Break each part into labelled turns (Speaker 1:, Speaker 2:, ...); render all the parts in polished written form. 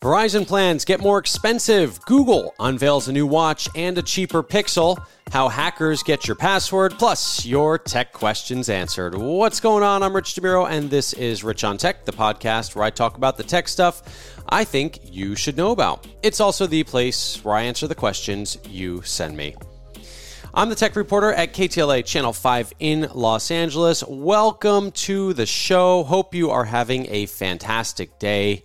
Speaker 1: Verizon plans get more expensive. Google unveils a new watch and a cheaper Pixel. How hackers get your password, plus your tech questions answered. What's going on? I'm Rich DeMuro, and this is Rich on Tech, the podcast where I talk about the tech stuff I think you should know about. It's also the place where I answer the questions you send me. I'm the tech reporter at KTLA Channel 5 in Los Angeles. Welcome to the show. Hope you are having a fantastic day.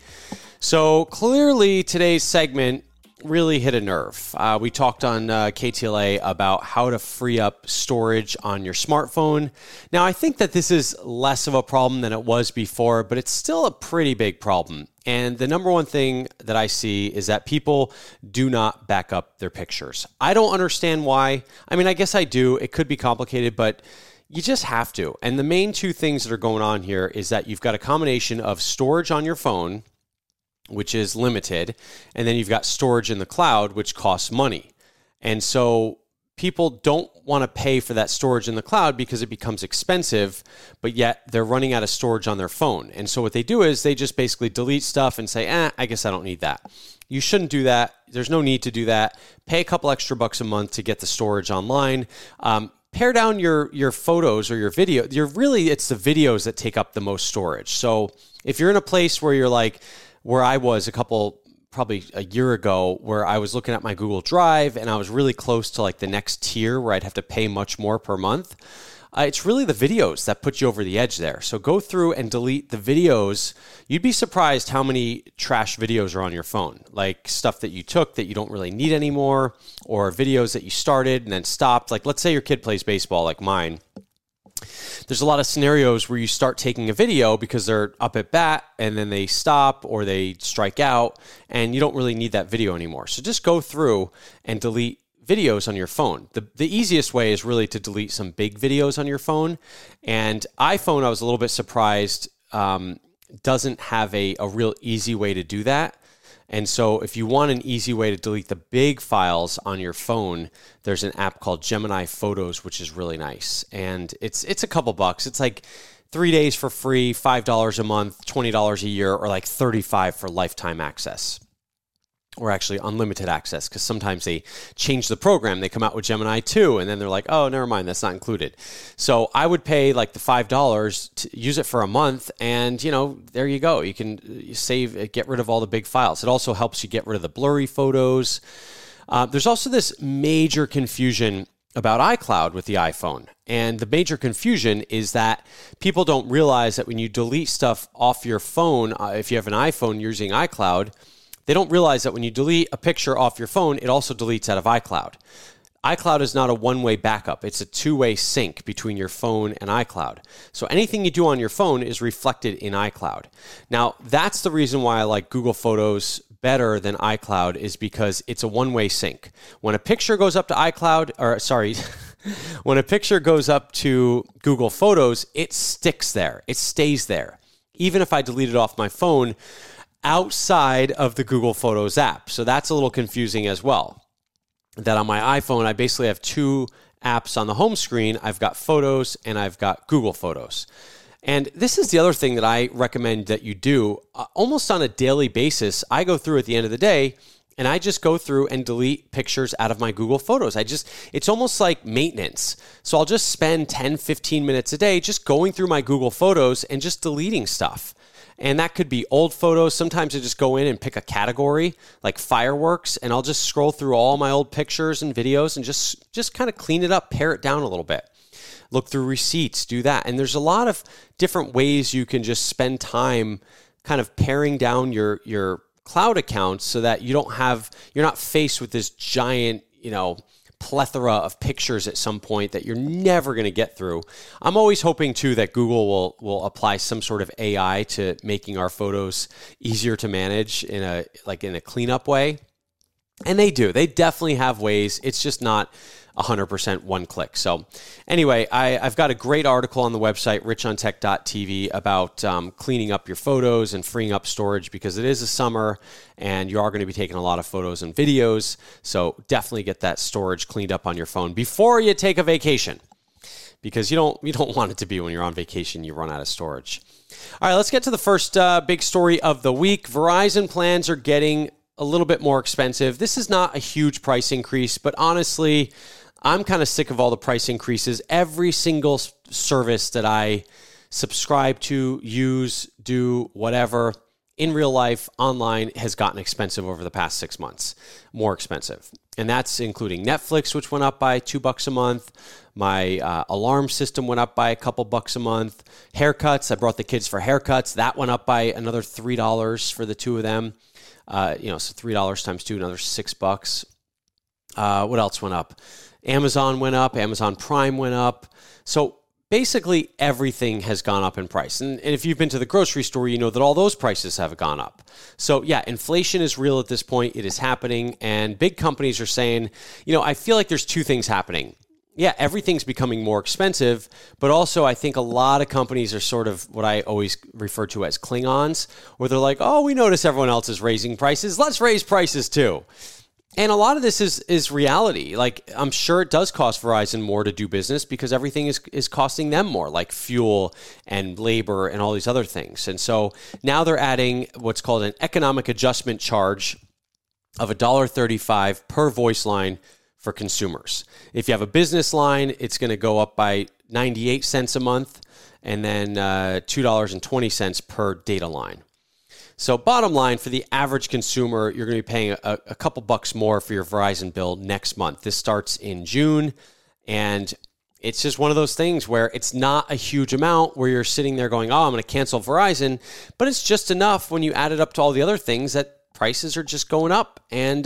Speaker 1: So clearly today's segment really hit a nerve. We talked on KTLA about how to free up storage on your smartphone. Now, I think that this is less of a problem than it was before, but it's still a pretty big problem. And the number one thing that I see is that people do not back up their pictures. I don't understand why. I mean, I guess I do. It could be complicated, but you just have to. And the main two things that are going on here is that you've got a combination of storage on your phone, which is limited, and then you've got storage in the cloud, which costs money. And so people don't want to pay for that storage in the cloud because it becomes expensive, but yet they're running out of storage on their phone. And so what they do is they just basically delete stuff and say, I guess I don't need that. You shouldn't do that. There's no need to do that. Pay a couple extra bucks a month to get the storage online. Pare down your photos or your video. It's the videos that take up the most storage. So if you're in a place where you're like, where I was probably a year ago, where I was looking at my Google Drive and I was really close to like the next tier where I'd have to pay much more per month. It's really the videos that put you over the edge there. So go through and delete the videos. You'd be surprised how many trash videos are on your phone, like stuff that you took that you don't really need anymore, or videos that you started and then stopped. Like let's say your kid plays baseball like mine. There's a lot of scenarios where you start taking a video because they're up at bat and then they stop or they strike out and you don't really need that video anymore. So just go through and delete videos on your phone. The easiest way is really to delete some big videos on your phone. And iPhone, I was a little bit surprised, doesn't have a real easy way to do that. And so if you want an easy way to delete the big files on your phone, there's an app called Gemini Photos, which is really nice. And it's a couple bucks. It's like 3 days for free, $5 a month, $20 a year, or like $35 for lifetime access. Or actually unlimited access, because sometimes they change the program. They come out with Gemini 2, and then they're like, oh, never mind, that's not included. So I would pay like the $5 to use it for a month, and there you go. You can get rid of all the big files. It also helps you get rid of the blurry photos. There's also this major confusion about iCloud with the iPhone. And the major confusion is that people don't realize that when you delete stuff off your phone, if you have an iPhone using iCloud, they don't realize that when you delete a picture off your phone, it also deletes out of iCloud. iCloud is not a one-way backup. It's a two-way sync between your phone and iCloud. So anything you do on your phone is reflected in iCloud. Now, that's the reason why I like Google Photos better than iCloud, is because it's a one-way sync. When a picture goes up to when a picture goes up to Google Photos, it sticks there. It stays there. Even if I delete it off my phone, outside of the Google Photos app. So that's a little confusing as well. That on my iPhone, I basically have two apps on the home screen. I've got Photos and I've got Google Photos. And this is the other thing that I recommend that you do almost on a daily basis. I go through at the end of the day and I just go through and delete pictures out of my Google Photos. It's almost like maintenance. So I'll just spend 10, 15 minutes a day just going through my Google Photos and just deleting stuff. And that could be old photos. Sometimes I just go in and pick a category like fireworks, and I'll just scroll through all my old pictures and videos and just kind of clean it up, pare it down a little bit. Look through receipts, do that. And there's a lot of different ways you can just spend time kind of paring down your cloud accounts so that you're not faced with this giant, plethora of pictures at some point that you're never going to get through. I'm always hoping too that Google will apply some sort of AI to making our photos easier to manage in a cleanup way. And they do. They definitely have ways. It's just not 100% one click. So anyway, I've got a great article on the website, richontech.tv, about cleaning up your photos and freeing up storage, because it is a summer and you are going to be taking a lot of photos and videos. So definitely get that storage cleaned up on your phone before you take a vacation. because you don't want it to be when you're on vacation, you run out of storage. All right, let's get to the first big story of the week. Verizon plans are getting a little bit more expensive. This is not a huge price increase, but honestly, I'm kind of sick of all the price increases. Every single service that I subscribe to, use, do, whatever, in real life, online, has gotten expensive over the past 6 months, more expensive. And that's including Netflix, which went up by $2 a month. My alarm system went up by a couple bucks a month. Haircuts, I brought the kids for haircuts. That went up by another $3 for the two of them. So $3 times two, another $6. What else went up? Amazon went up. Amazon Prime went up. So basically, everything has gone up in price. And if you've been to the grocery store, you know that all those prices have gone up. So yeah, inflation is real at this point. It is happening. And big companies are saying, I feel like there's two things happening. Yeah, everything's becoming more expensive, but also I think a lot of companies are sort of what I always refer to as Klingons, where they're like, oh, we notice everyone else is raising prices. Let's raise prices too. And a lot of this is reality. Like, I'm sure it does cost Verizon more to do business because everything is costing them more, like fuel and labor and all these other things. And so now they're adding what's called an economic adjustment charge of $1.35 per voice line for consumers. If you have a business line, it's going to go up by 98 cents a month and then $2.20 per data line. So bottom line, for the average consumer, you're going to be paying a couple bucks more for your Verizon bill next month. This starts in June, and it's just one of those things where it's not a huge amount where you're sitting there going, oh, I'm going to cancel Verizon, but it's just enough when you add it up to all the other things that prices are just going up. And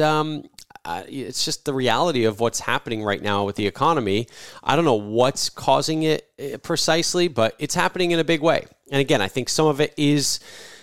Speaker 1: it's just the reality of what's happening right now with the economy. I don't know what's causing it precisely, but it's happening in a big way. And again, I think some of it is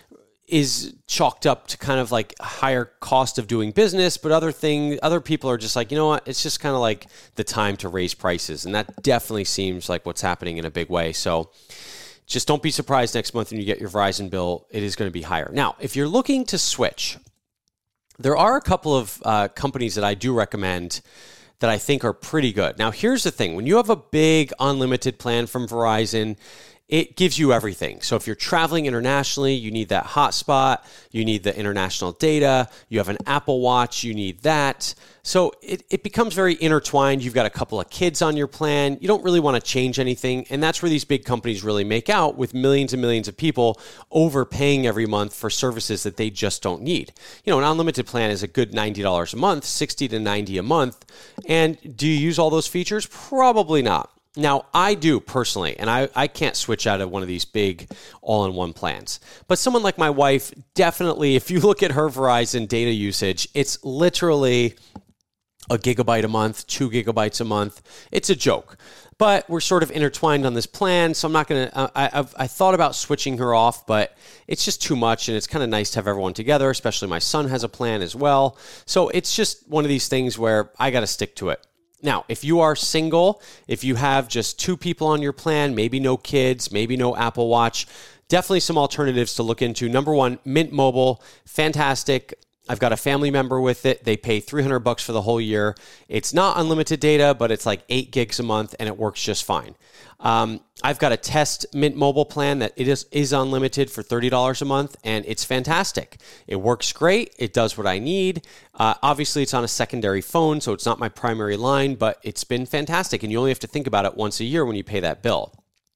Speaker 1: chalked up to kind of like a higher cost of doing business, but other people are just like, you know what, it's just kind of like the time to raise prices. And that definitely seems like what's happening in a big way. So just don't be surprised next month when you get your Verizon bill, it is going to be higher. Now, if you're looking to switch, there are a couple of companies that I do recommend that I think are pretty good. Now, here's the thing. When you have a big unlimited plan from Verizon, it gives you everything. So if you're traveling internationally, you need that hotspot, you need the international data, you have an Apple Watch, you need that. So it becomes very intertwined. You've got a couple of kids on your plan. You don't really want to change anything. And that's where these big companies really make out, with millions and millions of people overpaying every month for services that they just don't need. An unlimited plan is a good $90 a month, $60 to $90 a month. And do you use all those features? Probably not. Now, I do personally, and I can't switch out of one of these big all-in-one plans. But someone like my wife, definitely, if you look at her Verizon data usage, it's literally a gigabyte a month, 2 gigabytes a month. It's a joke. But we're sort of intertwined on this plan, so I'm not going to... I thought about switching her off, but it's just too much, and it's kind of nice to have everyone together, especially my son has a plan as well. So it's just one of these things where I got to stick to it. Now, if you are single, if you have just 2 people on your plan, maybe no kids, maybe no Apple Watch, definitely some alternatives to look into. Number one, Mint Mobile, fantastic. I've got a family member with it. They pay $300 for the whole year. It's not unlimited data, but it's like 8 gigs a month, and it works just fine. I've got a test Mint Mobile plan that it is unlimited for $30 a month, and it's fantastic. It works great. It does what I need. Obviously, it's on a secondary phone, so it's not my primary line, but it's been fantastic, and you only have to think about it once a year when you pay that bill.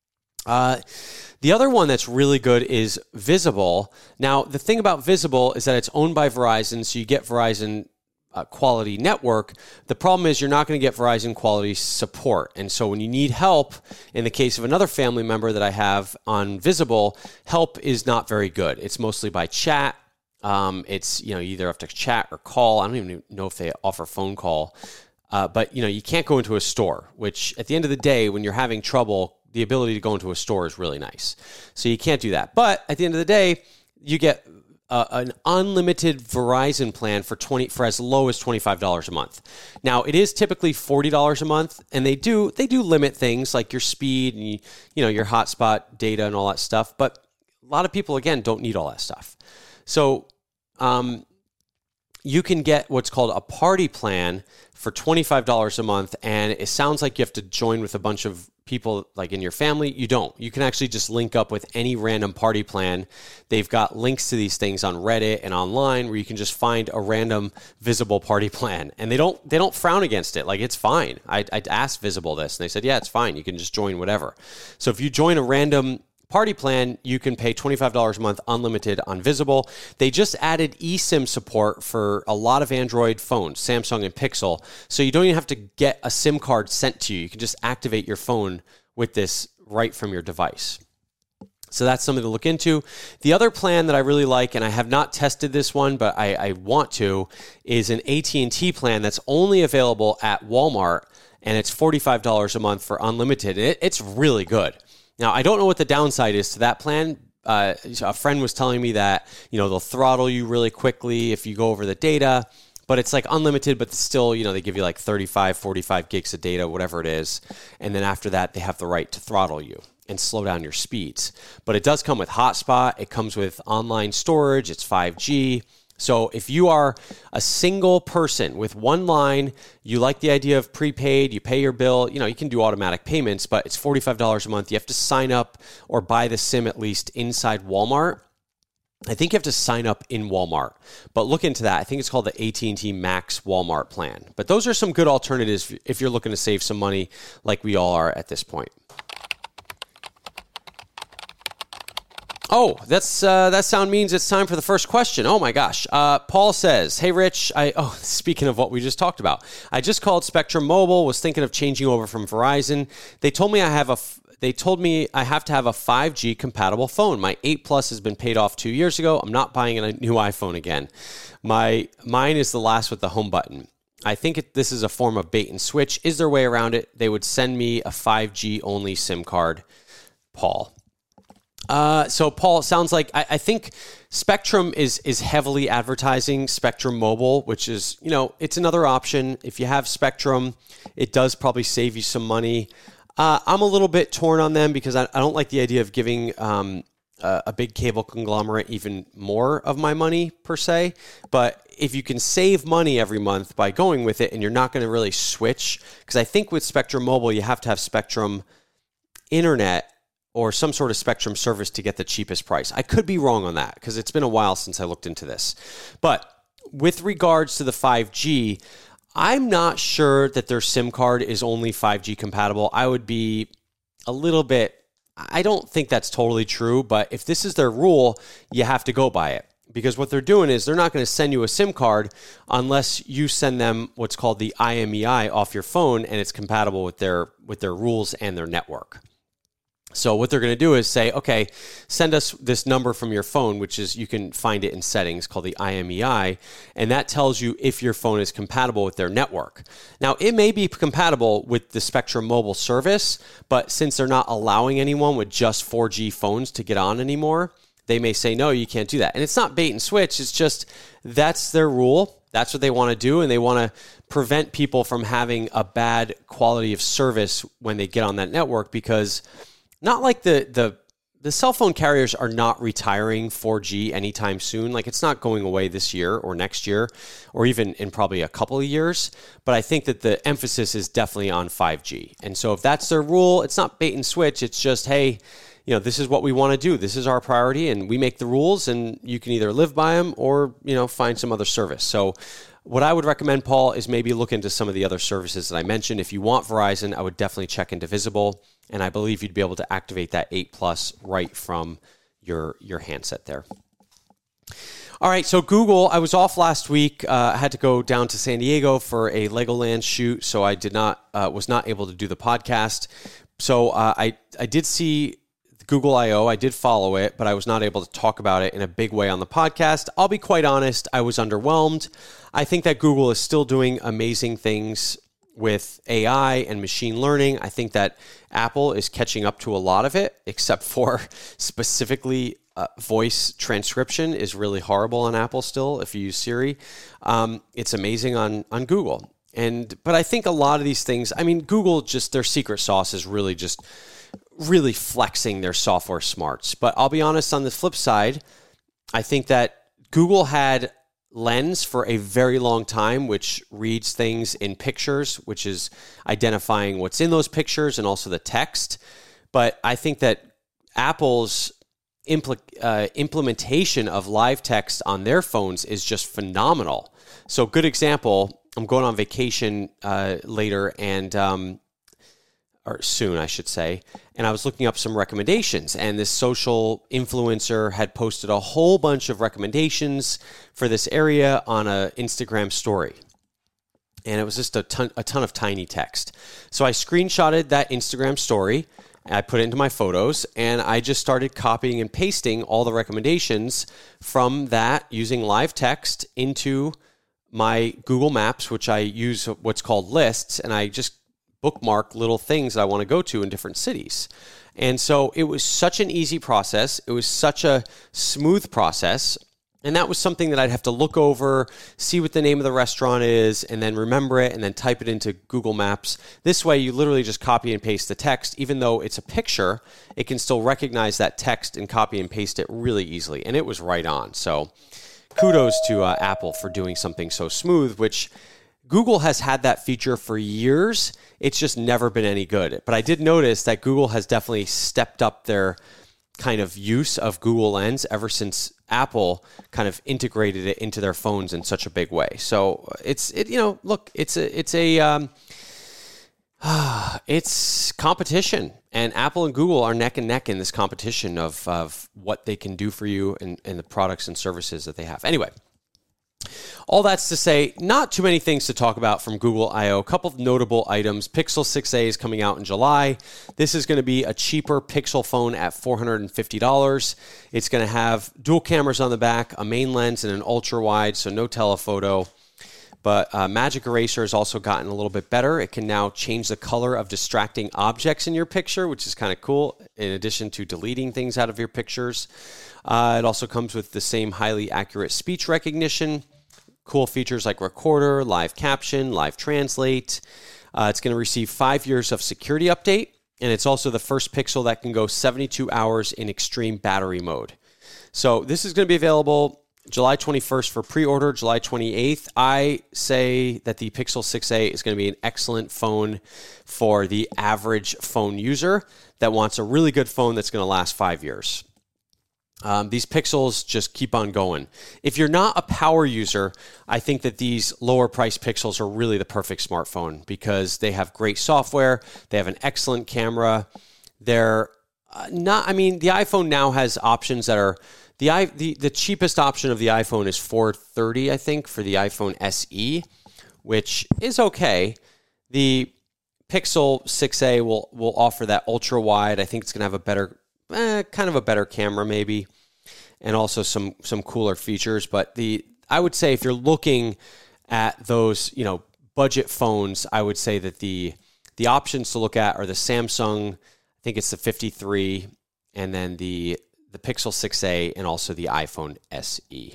Speaker 1: The other one that's really good is Visible. Now, the thing about Visible is that it's owned by Verizon, so you get Verizon quality network. The problem is you're not going to get Verizon quality support. And so when you need help, in the case of another family member that I have on Visible, help is not very good. It's mostly by chat. It's, you either have to chat or call. I don't even know if they offer phone call. But, you can't go into a store, which at the end of the day, when you're having trouble, the ability to go into a store is really nice. So you can't do that. But at the end of the day, you get an unlimited Verizon plan for as low as $25 a month. Now, it is typically $40 a month, and they do limit things like your speed and your hotspot data and all that stuff. But a lot of people, again, don't need all that stuff. So you can get what's called a party plan for $25 a month. And it sounds like you have to join with a bunch of people like in your family. You don't. You can actually just link up with any random party plan. They've got links to these things on Reddit and online where you can just find a random Visible party plan, and they don't frown against it. Like, it's fine. I asked Visible this, and they said, yeah, it's fine. You can just join whatever. So if you join a random party plan, you can pay $25 a month unlimited on Visible. They just added eSIM support for a lot of Android phones, Samsung and Pixel. So you don't even have to get a SIM card sent to you. You can just activate your phone with this right from your device. So that's something to look into. The other plan that I really like, and I have not tested this one, but I want to, is an AT&T plan that's only available at Walmart, and it's $45 a month for unlimited. It's really good. Now, I don't know what the downside is to that plan. A friend was telling me that, they'll throttle you really quickly if you go over the data, but it's like unlimited, but still, they give you like 35, 45 gigs of data, whatever it is. And then after that, they have the right to throttle you and slow down your speeds. But it does come with hotspot. It comes with online storage. It's 5G. So if you are a single person with one line, you like the idea of prepaid, you pay your bill, you can do automatic payments, but it's $45 a month. You have to sign up or buy the SIM at least inside Walmart. I think you have to sign up in Walmart, but look into that. I think it's called the AT&T Max Walmart plan. But those are some good alternatives if you're looking to save some money like we all are at this point. Oh, that sound means it's time for the first question. Oh my gosh. Paul says, hey Rich, speaking of what we just talked about, I just called Spectrum Mobile, was thinking of changing over from Verizon. They told me I have to have a 5G compatible phone. My 8 Plus has been paid off 2 years ago. I'm not buying a new iPhone again. Mine is the last with the home button. I think this is a form of bait and switch. Is there a way around it? They would send me a 5G only SIM card. Paul. So Paul, it sounds like I think Spectrum is heavily advertising Spectrum Mobile, which is, it's another option. If you have Spectrum, it does probably save you some money. I'm a little bit torn on them because I don't like the idea of giving a big cable conglomerate even more of my money per se. But if you can save money every month by going with it and you're not going to really switch, because I think with Spectrum Mobile, you have to have Spectrum Internet or some sort of Spectrum service to get the cheapest price. I could be wrong on that because it's been a while since I looked into this. But with regards to the 5G, I'm not sure that their SIM card is only 5G compatible. I would be a little bit, I don't think that's totally true, but if this is their rule, you have to go by it. Because what they're doing is they're not going to send you a SIM card unless you send them what's called the IMEI off your phone and it's compatible with their rules and their network. So what they're going to do is say, okay, send us this number from your phone, which is, you can find it in settings called the IMEI, and that tells you if your phone is compatible with their network. Now, it may be compatible with the Spectrum Mobile service, but since they're not allowing anyone with just 4G phones to get on anymore, they may say, no, you can't do that. And it's not bait and switch. It's just that's their rule. That's what they want to do, and they want to prevent people from having a bad quality of service when they get on that network, because not like the cell phone carriers are not retiring 4G anytime soon. Like, it's not going away this year or next year or even in probably a couple of years. But I think that the emphasis is definitely on 5G. And so if that's their rule, it's not bait and switch. It's just, hey, this is what we want to do. This is our priority, and we make the rules, and you can either live by them or, find some other service. So what I would recommend, Paul, is maybe look into some of the other services that I mentioned. If you want Verizon, I would definitely check into Visible, and I believe you'd be able to activate that 8 Plus right from your handset there. All right, so Google, I was off last week. I had to go down to San Diego for a Legoland shoot, so I was not able to do the podcast. So I did see Google I/O. I did follow it, but I was not able to talk about it in a big way on the podcast. I'll be quite honest, I was underwhelmed. I think that Google is still doing amazing things with AI and machine learning. I think that Apple is catching up to a lot of it, except for specifically voice transcription is really horrible on Apple still if you use Siri. It's amazing on Google. But I think a lot of these things, Google, just their secret sauce is really flexing their software smarts. But I'll be honest, on the flip side, I think that Google had lens for a very long time, which reads things in pictures, which is identifying what's in those pictures and also the text. But I think that Apple's implementation of live text on their phones is just phenomenal. So good example, I'm going on vacation later or soon, I should say. And I was looking up some recommendations, and this social influencer had posted a whole bunch of recommendations for this area on an Instagram story. And it was just a ton of tiny text. So I screenshotted that Instagram story, I put it into my photos, and I just started copying and pasting all the recommendations from that using live text into my Google Maps, which I use what's called lists, and I just bookmark little things that I want to go to in different cities. And so it was such an easy process. It was such a smooth process. And that was something that I'd have to look over, see what the name of the restaurant is, and then remember it, and then type it into Google Maps. This way, you literally just copy and paste the text. Even though it's a picture, it can still recognize that text and copy and paste it really easily. And it was right on. So kudos to Apple for doing something so smooth, which Google has had that feature for years. It's just never been any good. But I did notice that Google has definitely stepped up their kind of use of Google Lens ever since Apple kind of integrated it into their phones in such a big way. So it's competition, and Apple and Google are neck and neck in this competition of what they can do for you and the products and services that they have. Anyway, all that's to say, not too many things to talk about from Google I/O. A couple of notable items. Pixel 6a is coming out in July. This is going to be a cheaper Pixel phone at $450. It's going to have dual cameras on the back, a main lens, and an ultra wide, so no telephoto. But Magic Eraser has also gotten a little bit better. It can now change the color of distracting objects in your picture, which is kind of cool, in addition to deleting things out of your pictures. It also comes with the same highly accurate speech recognition. Cool features like recorder, live caption, live translate. It's going to receive 5 years of security update, and it's also the first Pixel that can go 72 hours in extreme battery mode. So this is going to be available July 21st for pre-order, July 28th. I say that the Pixel 6a is going to be an excellent phone for the average phone user that wants a really good phone that's going to last 5 years. These Pixels just keep on going. If you're not a power user, I think that these lower price Pixels are really the perfect smartphone because they have great software. They have an excellent camera. They're not, I mean, the iPhone now has options that are, the cheapest option of the iPhone is $430, I think, for the iPhone SE, which is okay. The Pixel 6a will offer that ultra wide. I think it's going to have a better, kind of a better camera maybe, and also some cooler features. But I would say if you're looking at those, budget phones, I would say that the options to look at are the Samsung, I think it's the 53, and then the Pixel 6a, and also the iPhone SE.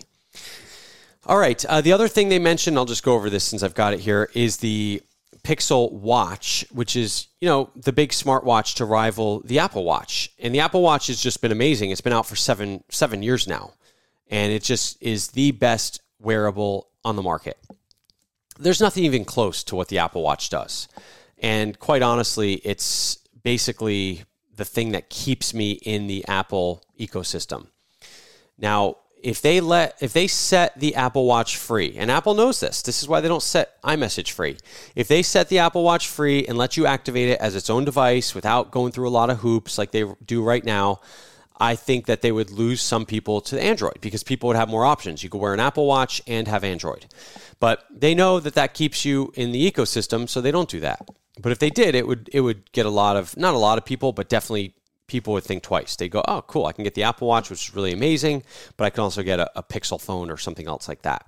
Speaker 1: All right, the other thing they mentioned, I'll just go over this since I've got it here, is the Pixel Watch, which is, the big smartwatch to rival the Apple Watch. And the Apple Watch has just been amazing. It's been out for seven years now, and it just is the best wearable on the market. There's nothing even close to what the Apple Watch does. And quite honestly, it's basically the thing that keeps me in the Apple ecosystem. Now, if they set the Apple Watch free, and Apple knows this is why they don't set iMessage free. If they set the Apple Watch free and let you activate it as its own device without going through a lot of hoops like they do right now, I think that they would lose some people to Android because people would have more options. You could wear an Apple Watch and have Android. But they know that keeps you in the ecosystem, so they don't do that. But if they did, it would get not a lot of people, but definitely people would think twice. They go, oh, cool, I can get the Apple Watch, which is really amazing, but I can also get a Pixel phone or something else like that.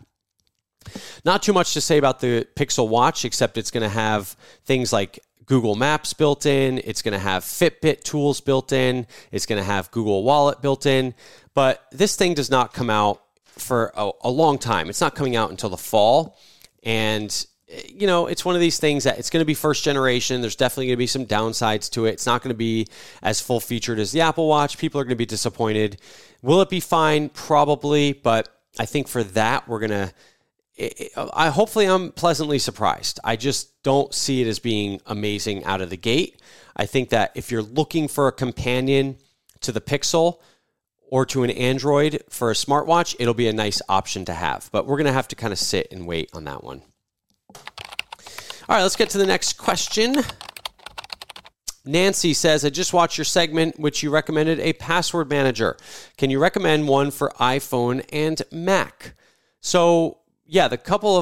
Speaker 1: Not too much to say about the Pixel Watch, except it's going to have things like Google Maps built in. It's going to have Fitbit tools built in. It's going to have Google Wallet built in. But this thing does not come out for a long time. It's not coming out until the fall. And it's one of these things that it's going to be first generation. There's definitely going to be some downsides to it. It's not going to be as full featured as the Apple Watch. People are going to be disappointed. Will it be fine? Probably, but I think for that, we're going to, hopefully I'm pleasantly surprised. I just don't see it as being amazing out of the gate. I think that if you're looking for a companion to the Pixel or to an Android for a smartwatch, it'll be a nice option to have. But we're going to have to kind of sit and wait on that one. All right, let's get to the next question. Nancy says, I just watched your segment, which you recommended a password manager. Can you recommend one for iPhone and Mac? So, yeah, the couple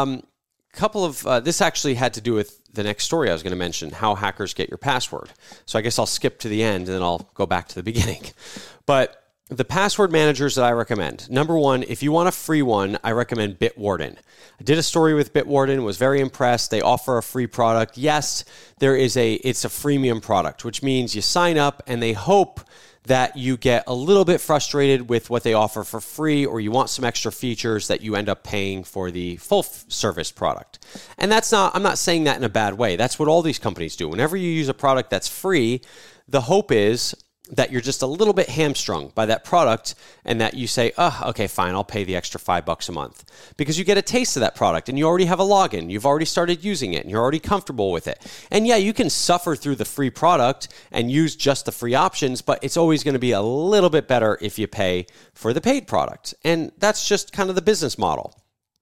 Speaker 1: of this actually had to do with the next story I was going to mention, how hackers get your password. So I guess I'll skip to the end and then I'll go back to the beginning. But the password managers that I recommend, number one, if you want a free one, I recommend Bitwarden. I did a story with Bitwarden, was very impressed. They offer a free product. Yes, it's a freemium product, which means you sign up and they hope that you get a little bit frustrated with what they offer for free, or you want some extra features that you end up paying for the full service product. And I'm not saying that in a bad way. That's what all these companies do. Whenever you use a product that's free, the hope is that you're just a little bit hamstrung by that product and that you say, okay, fine, I'll pay the extra $5 a month, because you get a taste of that product and you already have a login. You've already started using it and you're already comfortable with it. And yeah, you can suffer through the free product and use just the free options, but it's always going to be a little bit better if you pay for the paid product. And that's just kind of the business model.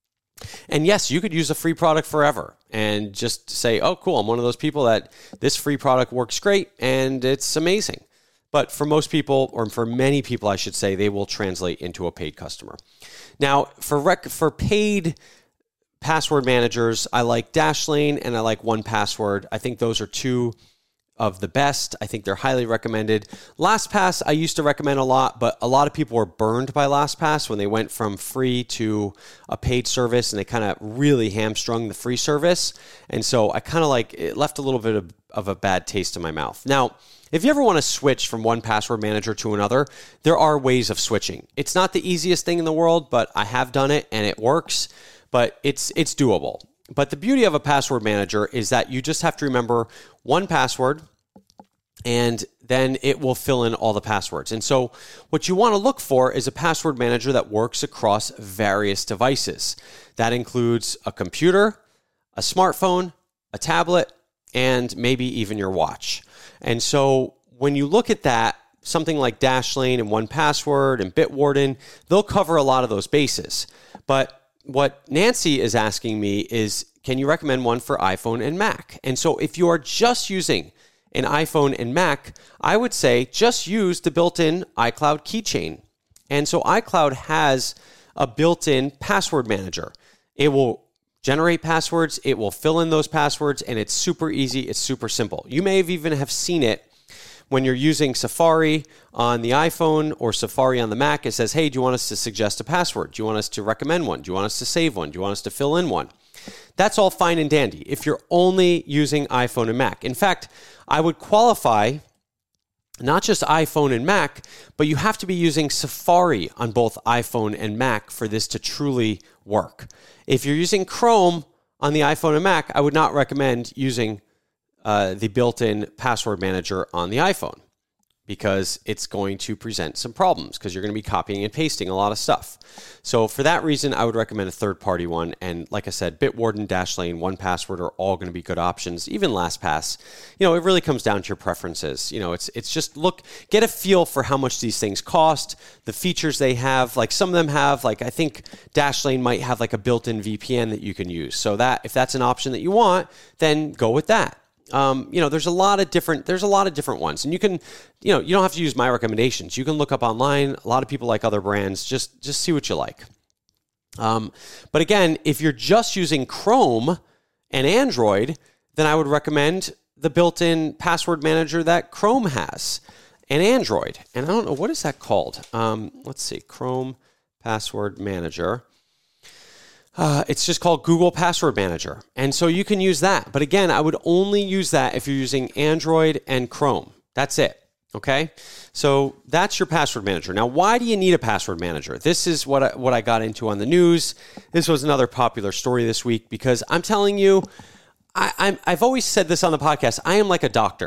Speaker 1: And yes, you could use a free product forever and just say, oh, cool, I'm one of those people that this free product works great and it's amazing. But for most people, or for many people, I should say, they will translate into a paid customer. Now, for paid password managers, I like Dashlane and I like 1Password. I think those are two of the best. I think they're highly recommended. LastPass, I used to recommend a lot, but a lot of people were burned by LastPass when they went from free to a paid service, and they kind of really hamstrung the free service. And so I kind of it left a little bit of a bad taste in my mouth. Now, if you ever want to switch from one password manager to another, there are ways of switching. It's not the easiest thing in the world, but I have done it and it works, but it's doable. But the beauty of a password manager is that you just have to remember one password and then it will fill in all the passwords. And so what you want to look for is a password manager that works across various devices. That includes a computer, a smartphone, a tablet, and maybe even your watch. And so when you look at that, something like Dashlane and 1Password and Bitwarden, they'll cover a lot of those bases. But what Nancy is asking me is, can you recommend one for iPhone and Mac? And so if you are just using an iPhone and Mac, I would say just use the built-in iCloud keychain. And so iCloud has a built-in password manager. It will generate passwords, it will fill in those passwords, and it's super easy, it's super simple. You may have seen it when you're using Safari on the iPhone or Safari on the Mac. It says, hey, do you want us to suggest a password? Do you want us to recommend one? Do you want us to save one? Do you want us to fill in one? That's all fine and dandy if you're only using iPhone and Mac. In fact, I would qualify not just iPhone and Mac, but you have to be using Safari on both iPhone and Mac for this to truly work. If you're using Chrome on the iPhone and Mac, I would not recommend using the built-in password manager on the iPhone, because it's going to present some problems because you're going to be copying and pasting a lot of stuff. So for that reason, I would recommend a third-party one. And like I said, Bitwarden, Dashlane, 1Password are all going to be good options. Even LastPass, it really comes down to your preferences. It's just get a feel for how much these things cost, the features they have. Like some of them have, I think Dashlane might have a built-in VPN that you can use. So that if that's an option that you want, then go with that. There's a lot of different ones, and you can, you don't have to use my recommendations. You can look up online. A lot of people like other brands. Just see what you like. But again, if you're just using Chrome and Android, then I would recommend the built-in password manager that Chrome has and Android. And I don't know, what is that called? Let's see, Chrome Password Manager. It's just called Google Password Manager. And so you can use that. But again, I would only use that if you're using Android and Chrome. That's it. Okay? So that's your password manager. Now, why do you need a password manager? This is what I got into on the news. This was another popular story this week, because I'm telling you, I've always said this on the podcast. I am like a doctor.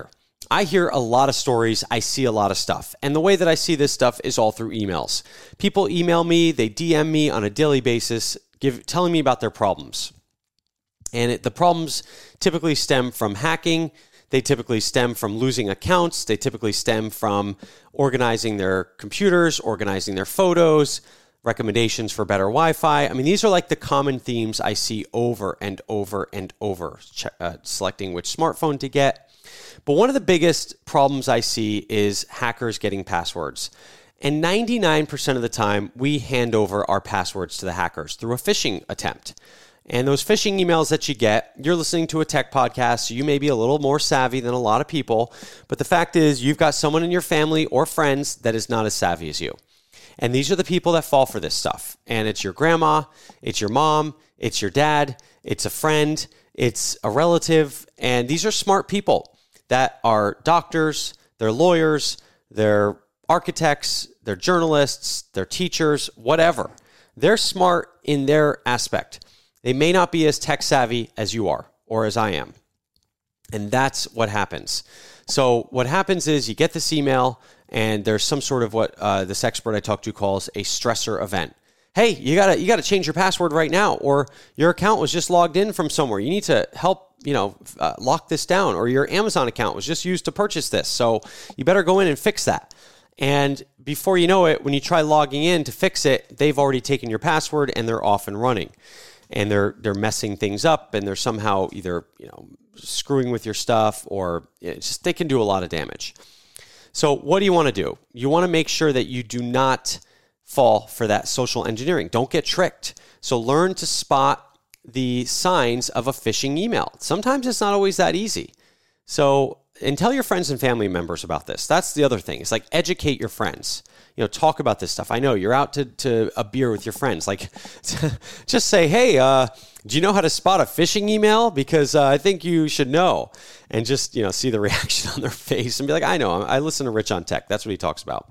Speaker 1: I hear a lot of stories. I see a lot of stuff. And the way that I see this stuff is all through emails. People email me, they DM me on a daily basis, telling me about their problems. And the problems typically stem from hacking. They typically stem from losing accounts. They typically stem from organizing their computers, organizing their photos, recommendations for better Wi-Fi. I mean, these are like the common themes I see over and over and over, selecting which smartphone to get. But one of the biggest problems I see is hackers getting passwords. And 99% of the time, we hand over our passwords to the hackers through a phishing attempt. And those phishing emails that you get, you're listening to a tech podcast, so you may be a little more savvy than a lot of people. But the fact is, you've got someone in your family or friends that is not as savvy as you. And these are the people that fall for this stuff. And it's your grandma, it's your mom, it's your dad, it's a friend, it's a relative. And these are smart people that are doctors, they're lawyers, they're architects, they're journalists, they're teachers, whatever. They're smart in their aspect. They may not be as tech savvy as you are or as I am. And that's what happens. So what happens is you get this email and there's some sort of what this expert I talked to calls a stressor event. Hey, you gotta change your password right now, or your account was just logged in from somewhere. You need to help lock this down, or your Amazon account was just used to purchase this. So you better go in and fix that. And before you know it, when you try logging in to fix it, they've already taken your password and they're off and running. And they're messing things up, and they're somehow either screwing with your stuff, or they can do a lot of damage. So what do you want to do? You want to make sure that you do not fall for that social engineering. Don't get tricked. So learn to spot the signs of a phishing email. Sometimes it's not always that easy. And tell your friends and family members about this. That's the other thing. It's like educate your friends. Talk about this stuff. I know you're out to a beer with your friends. Like, just say, hey, do you know how to spot a phishing email? Because I think you should know. And just, see the reaction on their face and be like, I know. I listen to Rich on Tech. That's what he talks about.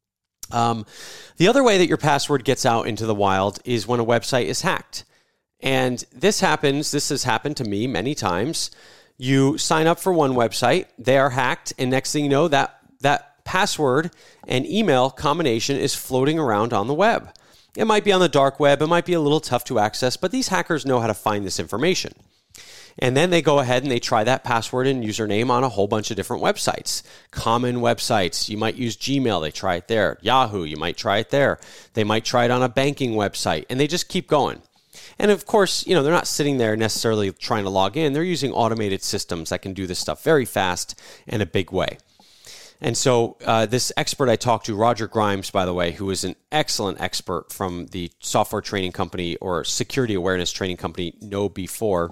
Speaker 1: The other way that your password gets out into the wild is when a website is hacked. And this has happened to me many times. You sign up for one website, they are hacked, and next thing you know, that password and email combination is floating around on the web. It might be on the dark web, it might be a little tough to access, but these hackers know how to find this information. And then they go ahead and they try that password and username on a whole bunch of different websites. Common websites, you might use Gmail, they try it there. Yahoo, you might try it there. They might try it on a banking website, and they just keep going. And of course, they're not sitting there necessarily trying to log in. They're using automated systems that can do this stuff very fast in a big way. And so this expert I talked to, Roger Grimes, by the way, who is an excellent expert from the software training company or security awareness training company KnowBe4,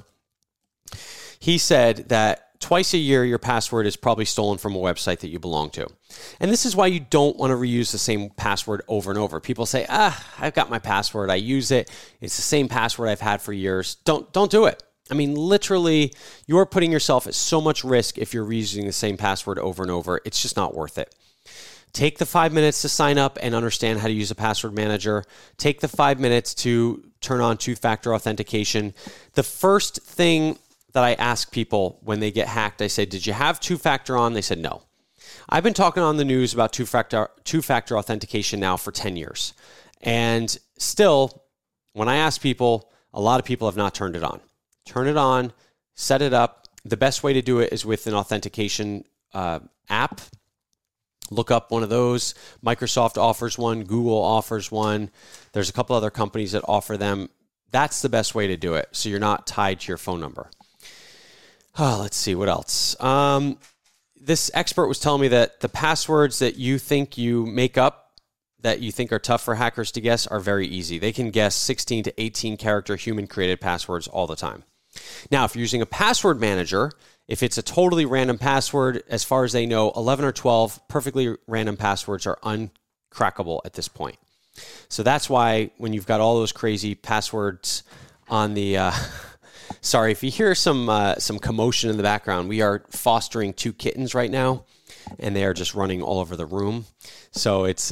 Speaker 1: he said that twice a year, your password is probably stolen from a website that you belong to. And this is why you don't want to reuse the same password over and over. People say, I've got my password. I use it. It's the same password I've had for years. Don't do it. I mean, literally, you're putting yourself at so much risk if you're reusing the same password over and over. It's just not worth it. Take the 5 minutes to sign up and understand how to use a password manager. Take the 5 minutes to turn on two-factor authentication. The first thing that I ask people when they get hacked, I say, did you have two-factor on? They said no. I've been talking on the news about two-factor authentication now for 10 years. And still, when I ask people, a lot of people have not turned it on. Turn it on, set it up. The best way to do it is with an authentication app. Look up one of those. Microsoft offers one. Google offers one. There's a couple other companies that offer them. That's the best way to do it, so you're not tied to your phone number. Let's see, what else? This expert was telling me that the passwords that you think you make up that you think are tough for hackers to guess are very easy. They can guess 16 to 18 character human-created passwords all the time. Now, if you're using a password manager, if it's a totally random password, as far as they know, 11 or 12 perfectly random passwords are uncrackable at this point. So that's why when you've got all those crazy passwords on the... Sorry, if you hear some commotion in the background, we are fostering 2 kittens right now, and they are just running all over the room. So it's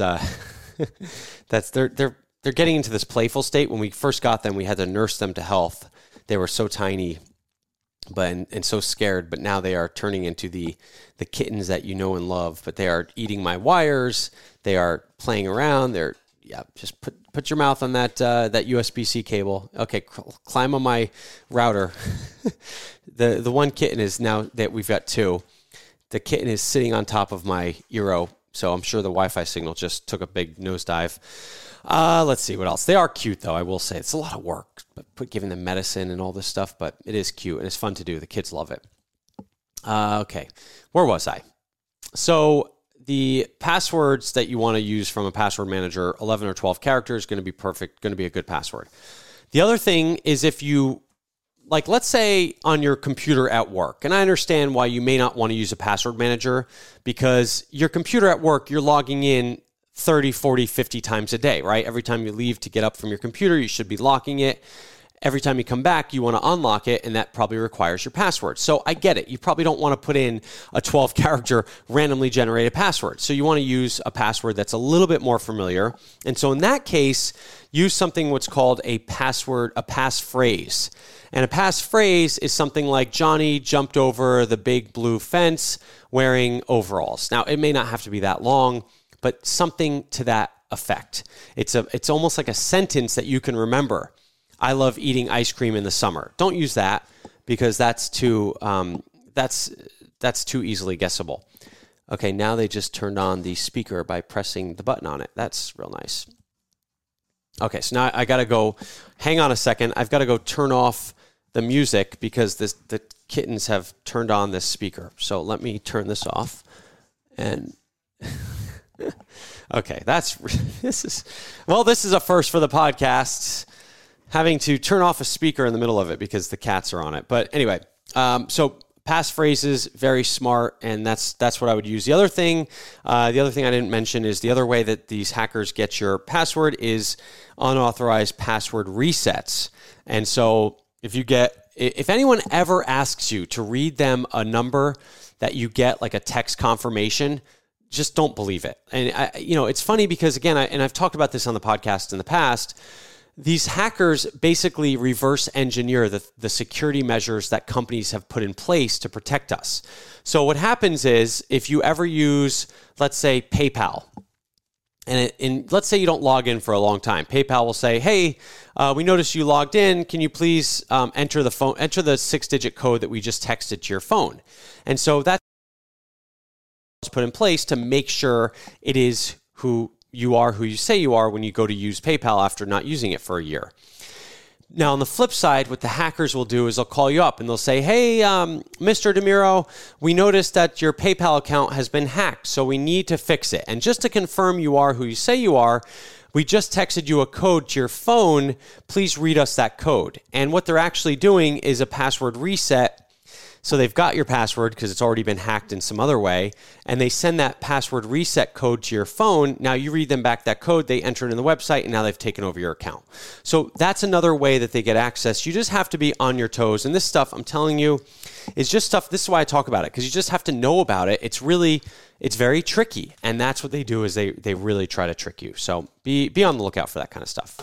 Speaker 1: they're getting into this playful state. When we first got them, we had to nurse them to health. They were so tiny, and so scared, but now they are turning into the kittens that you know and love, but they are eating my wires. They are playing around. Just put your mouth on that USB-C cable. Okay, climb on my router. The one kitten is, now that we've got two, the kitten is sitting on top of my Eero, so I'm sure the Wi-Fi signal just took a big nosedive. Let's see what else. They are cute, though, I will say. It's a lot of work, giving them medicine and all this stuff, but it is cute, and it's fun to do. The kids love it. Okay, where was I? So the passwords that you want to use from a password manager, 11 or 12 characters, going to be perfect, going to be a good password. The other thing is if you, like, let's say on your computer at work, and I understand why you may not want to use a password manager, because your computer at work, you're logging in 30, 40, 50 times a day, right? Every time you leave to get up from your computer, you should be locking it. Every time you come back, you want to unlock it, and that probably requires your password. So I get it. You probably don't want to put in a 12-character randomly generated password. So you want to use a password that's a little bit more familiar. And so in that case, use something what's called a passphrase. And a passphrase is something like Johnny jumped over the big blue fence wearing overalls. Now, it may not have to be that long, but something to that effect. It's almost like a sentence that you can remember. I love eating ice cream in the summer. Don't use that, because that's too easily guessable. Okay, now they just turned on the speaker by pressing the button on it. That's real nice. Okay, so now I got to go. Hang on a second. I've got to go turn off the music because the kittens have turned on this speaker. So let me turn this off. And okay, this is a first for the podcast. Having to turn off a speaker in the middle of it because the cats are on it. But anyway, so passphrases, very smart, and that's what I would use. The other thing I didn't mention is the other way that these hackers get your password is unauthorized password resets. And so if anyone ever asks you to read them a number that you get, like a text confirmation, just don't believe it. And it's funny because, again, I've talked about this on the podcast in the past. These hackers basically reverse engineer the security measures that companies have put in place to protect us. So what happens is, if you ever use, let's say, PayPal, and let's say you don't log in for a long time, PayPal will say, hey, we noticed you logged in. Can you please enter the 6-digit code that we just texted to your phone? And so that's put in place to make sure it is who you say you are when you go to use PayPal after not using it for a year. Now, on the flip side, what the hackers will do is they'll call you up and they'll say, hey, Mr. DeMiro, we noticed that your PayPal account has been hacked, so we need to fix it. And just to confirm you are who you say you are, we just texted you a code to your phone. Please read us that code. And what they're actually doing is a password reset. So they've got your password because it's already been hacked in some other way, and they send that password reset code to your phone. Now you read them back that code, they enter it in the website, and now they've taken over your account. So that's another way that they get access. You just have to be on your toes. And this stuff, I'm telling you, is just stuff. This is why I talk about it, because you just have to know about it. It's very tricky. And that's what they do, is they really try to trick you. So be on the lookout for that kind of stuff.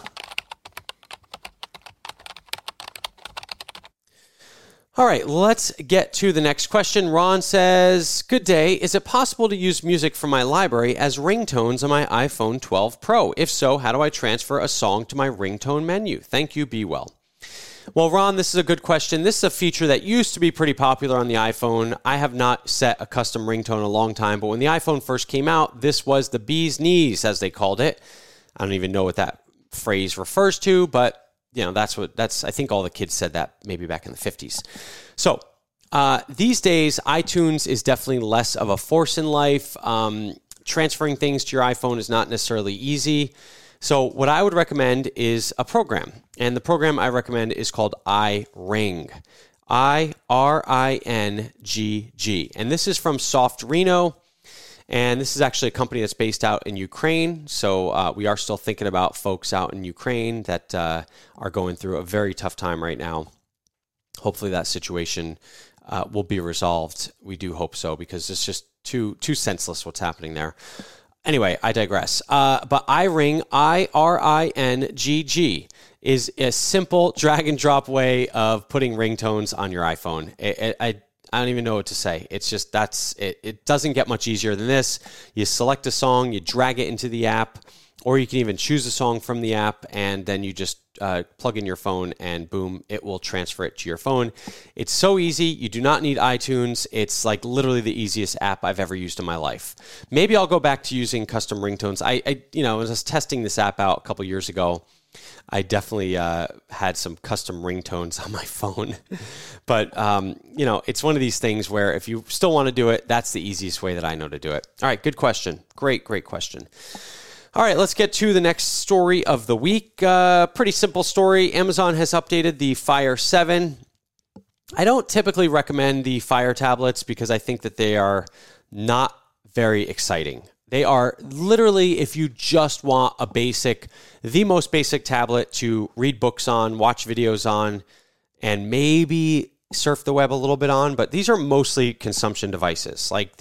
Speaker 1: All right, let's get to the next question. Ron says, good day. Is it possible to use music from my library as ringtones on my iPhone 12 Pro? If so, how do I transfer a song to my ringtone menu? Thank you, be well. Well, Ron, this is a good question. This is a feature that used to be pretty popular on the iPhone. I have not set a custom ringtone in a long time, but when the iPhone first came out, this was the bee's knees, as they called it. I don't even know what that phrase refers to, but that's I think all the kids said that maybe back in the 50s. So these days, iTunes is definitely less of a force in life. Transferring things to your iPhone is not necessarily easy. So what I would recommend is a program. And the program I recommend is called iRing. IRINGG. And this is from Softrino. And this is actually a company that's based out in Ukraine. So we are still thinking about folks out in Ukraine that are going through a very tough time right now. Hopefully that situation will be resolved. We do hope so, because it's just too senseless what's happening there. Anyway, I digress. But iRing, IRINGG, is a simple drag and drop way of putting ringtones on your iPhone. I don't even know what to say. It's just it doesn't get much easier than this. You select a song, you drag it into the app, or you can even choose a song from the app, and then you just plug in your phone, and boom, it will transfer it to your phone. It's so easy. You do not need iTunes. It's like literally the easiest app I've ever used in my life. Maybe I'll go back to using custom ringtones. I was testing this app out a couple years ago. I definitely had some custom ringtones on my phone. But, it's one of these things where if you still want to do it, that's the easiest way that I know to do it. All right, good question. Great question. All right, let's get to the next story of the week. Pretty simple story. Amazon has updated the Fire 7. I don't typically recommend the Fire tablets because I think that they are not very exciting. They are literally, if you just want the most basic tablet to read books on, watch videos on, and maybe surf the web a little bit on, but these are mostly consumption devices. Like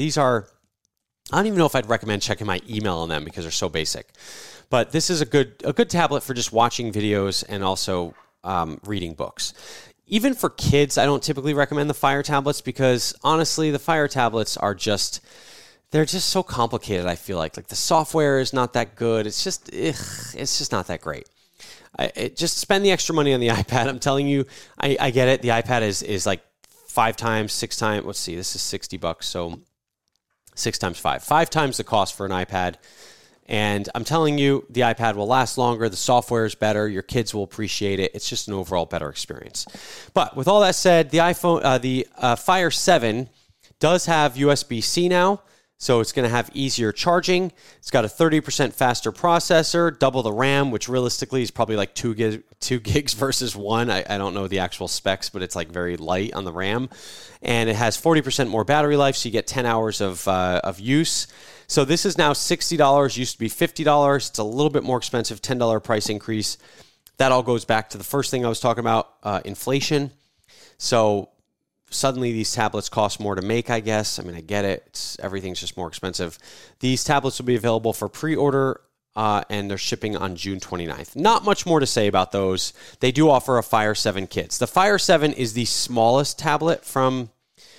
Speaker 1: I don't even know if I'd recommend checking my email on them because they're so basic. But this is a good tablet for just watching videos and also reading books. Even for kids, I don't typically recommend the Fire tablets because honestly, the Fire tablets they're just so complicated. I feel like the software is not that good. It's just not that great. Just spend the extra money on the iPad. I'm telling you, I get it. The iPad is like 5 times, 6 times. Let's see, this is $60, so 6 times 5 times the cost for an iPad. And I'm telling you, the iPad will last longer. The software is better. Your kids will appreciate it. It's just an overall better experience. But with all that said, the Fire 7 does have USB-C now. So it's going to have easier charging. It's got a 30% faster processor, double the RAM, which realistically is probably like 2 gigs versus 1. I don't know the actual specs, but it's like very light on the RAM. And it has 40% more battery life, so you get 10 hours of use. So this is now $60, used to be $50. It's a little bit more expensive, $10 price increase. That all goes back to the first thing I was talking about, inflation. So suddenly these tablets cost more to make, I guess. I mean, I get it. Everything's just more expensive. These tablets will be available for pre-order, and they're shipping on June 29th. Not much more to say about those. They do offer a Fire 7 kit. The Fire 7 is the smallest tablet from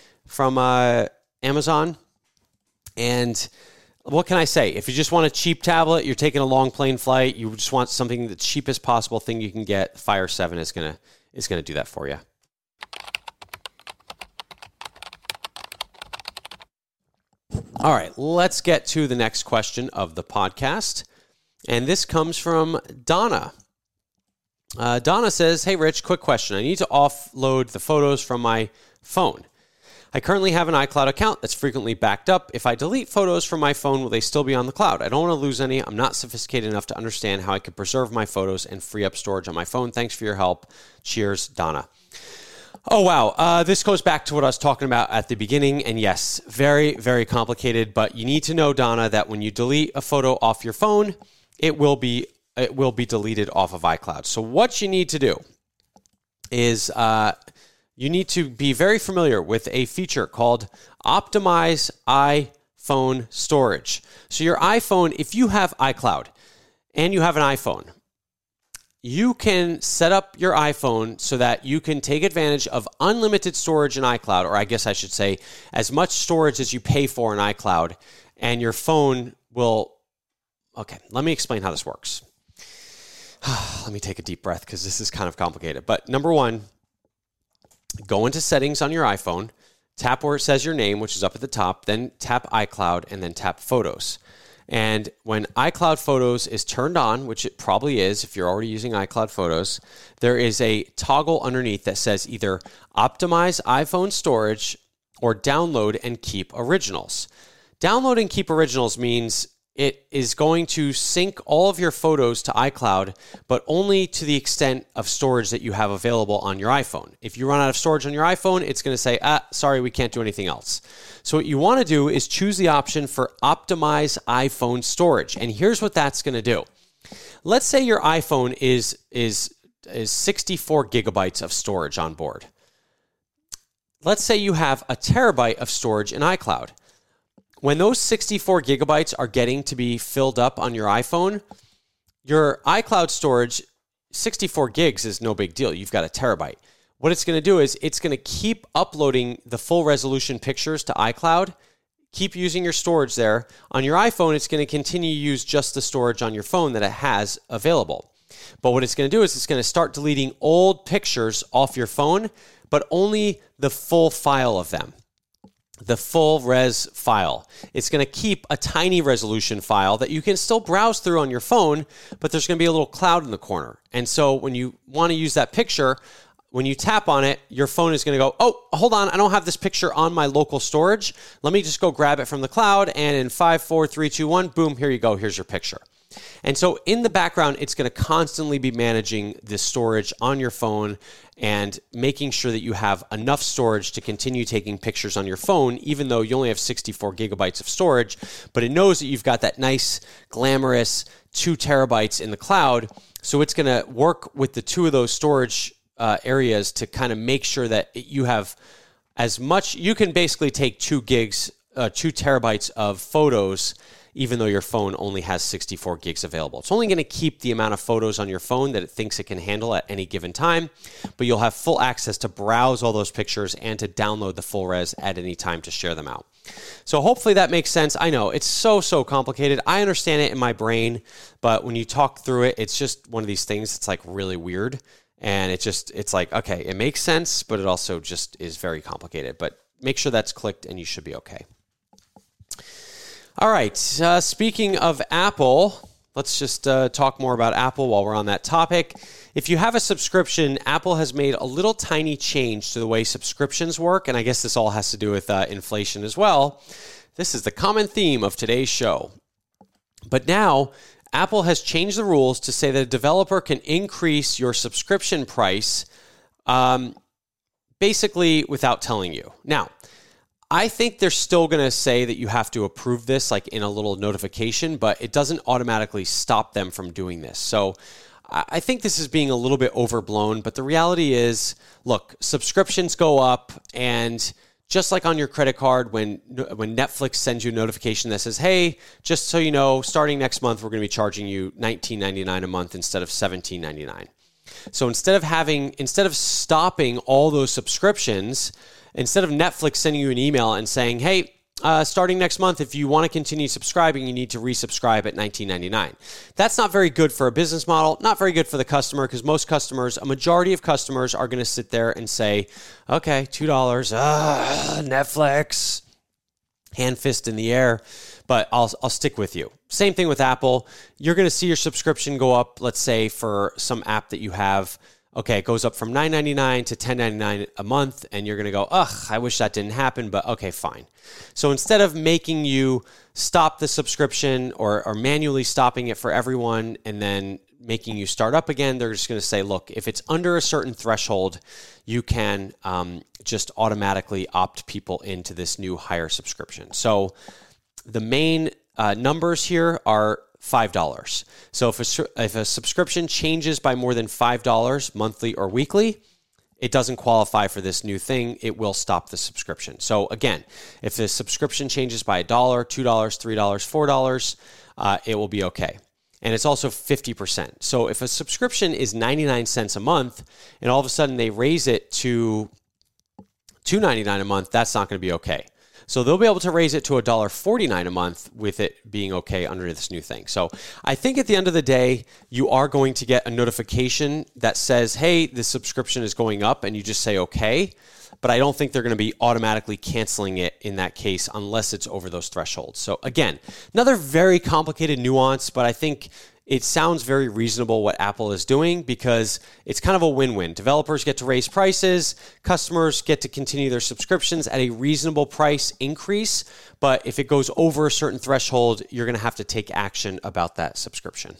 Speaker 1: Amazon. And what can I say? If you just want a cheap tablet, you're taking a long plane flight, you just want something the cheapest possible thing you can get, Fire 7 is gonna do that for you. All right, let's get to the next question of the podcast. And this comes from Donna. Donna says, "Hey, Rich, quick question. I need to offload the photos from my phone. I currently have an iCloud account that's frequently backed up. If I delete photos from my phone, will they still be on the cloud? I don't want to lose any. I'm not sophisticated enough to understand how I could preserve my photos and free up storage on my phone. Thanks for your help. Cheers, Donna." Oh, wow. This goes back to what I was talking about at the beginning. And yes, very, very complicated. But you need to know, Donna, that when you delete a photo off your phone, it will be deleted off of iCloud. So what you need to do is you need to be very familiar with a feature called Optimize iPhone Storage. So your iPhone, if you have iCloud and you have an iPhone, you can set up your iPhone so that you can take advantage of unlimited storage in iCloud, or I guess I should say as much storage as you pay for in iCloud, and your phone will... Okay, let me explain how this works. Let me take a deep breath because this is kind of complicated. But number one, go into settings on your iPhone, tap where it says your name, which is up at the top, then tap iCloud, and then tap Photos. And when iCloud Photos is turned on, which it probably is if you're already using iCloud Photos, there is a toggle underneath that says either Optimize iPhone Storage or Download and Keep Originals. Download and Keep Originals means it is going to sync all of your photos to iCloud, but only to the extent of storage that you have available on your iPhone. If you run out of storage on your iPhone, it's going to say, sorry, we can't do anything else. So what you want to do is choose the option for Optimize iPhone Storage. And here's what that's going to do. Let's say your iPhone is 64 gigabytes of storage on board. Let's say you have a terabyte of storage in iCloud. when those 64 gigabytes are getting to be filled up on your iPhone, your iCloud storage, 64 gigs is no big deal. You've got a terabyte. What it's going to do is it's going to keep uploading the full resolution pictures to iCloud, keep using your storage there. On your iPhone, it's going to continue to use just the storage on your phone that it has available. But what it's going to do is it's going to start deleting old pictures off your phone, but only the full file of them, the full res file. It's going to keep a tiny resolution file that you can still browse through on your phone, but there's going to be a little cloud in the corner. And so when you want to use that picture, when you tap on it, your phone is going to go, oh, hold on, I don't have this picture on my local storage. Let me just go grab it from the cloud, and in 5, 4, 3, 2, 1, boom, here you go, here's your picture. And so in the background, it's going to constantly be managing the storage on your phone and making sure that you have enough storage to continue taking pictures on your phone, even though you only have 64 gigabytes of storage. But it knows that you've got that nice, glamorous 2 terabytes in the cloud. So it's going to work with the 2 of those storage areas to kind of make sure that you have as much. You can basically take 2 terabytes of photos, even though your phone only has 64 gigs available. It's only going to keep the amount of photos on your phone that it thinks it can handle at any given time, but you'll have full access to browse all those pictures and to download the full res at any time to share them out. So hopefully that makes sense. I know it's so complicated. I understand it in my brain, but when you talk through it, it's just one of these things that's like really weird. And it's like, okay, it makes sense, but it also just is very complicated. But make sure that's clicked and you should be okay. All right, speaking of Apple, let's just talk more about Apple while we're on that topic. If you have a subscription, Apple has made a little tiny change to the way subscriptions work, and I guess this all has to do with inflation as well. This is the common theme of today's show. But now, Apple has changed the rules to say that a developer can increase your subscription price basically without telling you. Now, I think they're still going to say that you have to approve this like in a little notification, but it doesn't automatically stop them from doing this. So I think this is being a little bit overblown, but the reality is, look, subscriptions go up, and just like on your credit card, when Netflix sends you a notification that says, hey, just so you know, starting next month, we're going to be charging you $19.99 a month instead of $17.99. So instead of stopping all those subscriptions, instead of Netflix sending you an email and saying, hey, starting next month, if you want to continue subscribing, you need to resubscribe at $19.99. That's not very good for a business model, not very good for the customer, because a majority of customers are going to sit there and say, okay, $2, Netflix, hand fist in the air, but I'll stick with you. Same thing with Apple. You're going to see your subscription go up, let's say, for some app that you have. Okay, it goes up from $9.99 to $10.99 a month, and you're going to go, ugh, I wish that didn't happen, but okay, fine. So instead of making you stop the subscription or manually stopping it for everyone and then making you start up again, they're just going to say, look, if it's under a certain threshold, you can just automatically opt people into this new higher subscription. So the main numbers here are $5. So if a subscription changes by more than $5 monthly or weekly, it doesn't qualify for this new thing. It will stop the subscription. So again, if the subscription changes by $1, $2, $3, $4, it will be okay. And it's also 50%. So if a subscription is 99 cents a month and all of a sudden they raise it to $2.99 a month, that's not going to be okay. So they'll be able to raise it to $1.49 a month with it being okay under this new thing. So I think at the end of the day, you are going to get a notification that says, hey, the subscription is going up, and you just say okay. But I don't think they're going to be automatically canceling it in that case unless it's over those thresholds. So again, another very complicated nuance, but I think it sounds very reasonable what Apple is doing because it's kind of a win-win. Developers get to raise prices, customers get to continue their subscriptions at a reasonable price increase, but if it goes over a certain threshold, you're going to have to take action about that subscription.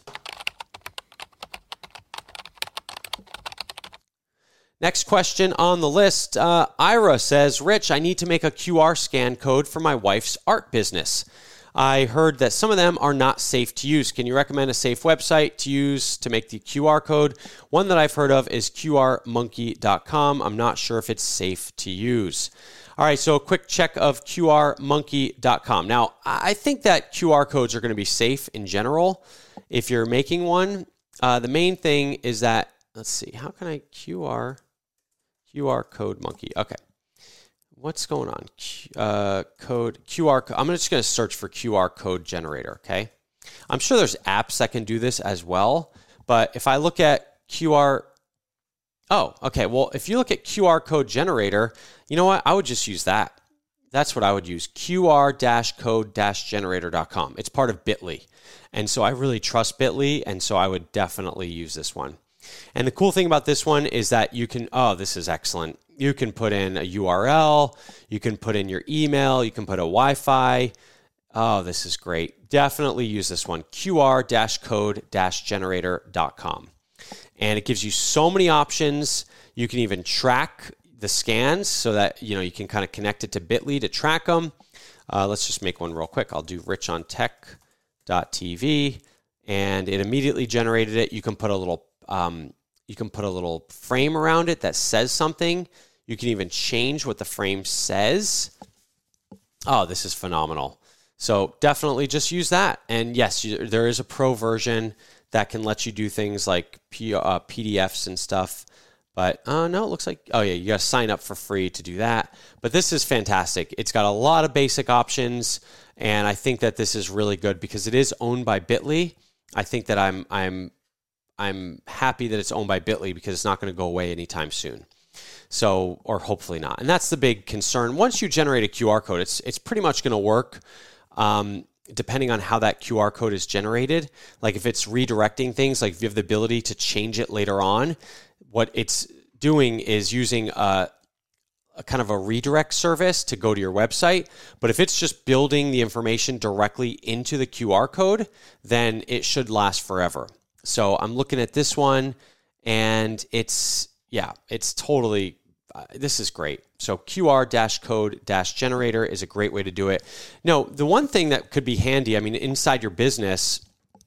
Speaker 1: Next question on the list, Ira says, Rich, I need to make a QR scan code for my wife's art business. I heard that some of them are not safe to use. Can you recommend a safe website to use to make the QR code? One that I've heard of is qrmonkey.com. I'm not sure if it's safe to use. All right, so a quick check of QRmonkey.com. Now, I think that QR codes are going to be safe in general if you're making one. The main thing is that, let's see, how can I QR code monkey? Okay. What's going on? QR code. I'm just going to search for QR code generator, okay? I'm sure there's apps that can do this as well, but if I look at if you look at QR code generator, you know what? I would just use that. That's what I would use, QR-code-generator.com. It's part of Bitly. And so I really trust Bitly, and so I would definitely use this one. And the cool thing about this one is that you can, this is excellent. You can put in a URL, you can put in your email, you can put a Wi-Fi. Oh, this is great. Definitely use this one, QR-code-generator.com. And it gives you so many options. You can even track the scans so that you can kind of connect it to Bitly to track them. Let's just make one real quick. I'll do richontech.tv, and it immediately generated it. You can put a little frame around it that says something. You can even change what the frame says. Oh, this is phenomenal. So definitely just use that. And yes, there is a pro version that can let you do things like PDFs and stuff. But no, it looks like, you got to sign up for free to do that. But this is fantastic. It's got a lot of basic options, and I think that this is really good because it is owned by Bitly. I think that I'm happy that it's owned by Bitly because it's not going to go away anytime soon. So, or hopefully not. And that's the big concern. Once you generate a QR code, it's pretty much going to work. Depending on how that QR code is generated, like if it's redirecting things, like if you have the ability to change it later on, what it's doing is using a kind of a redirect service to go to your website. But if it's just building the information directly into the QR code, then it should last forever. So I'm looking at this one, and it's totally, this is great. So QR-code-generator is a great way to do it. Now, the one thing that could be handy, inside your business,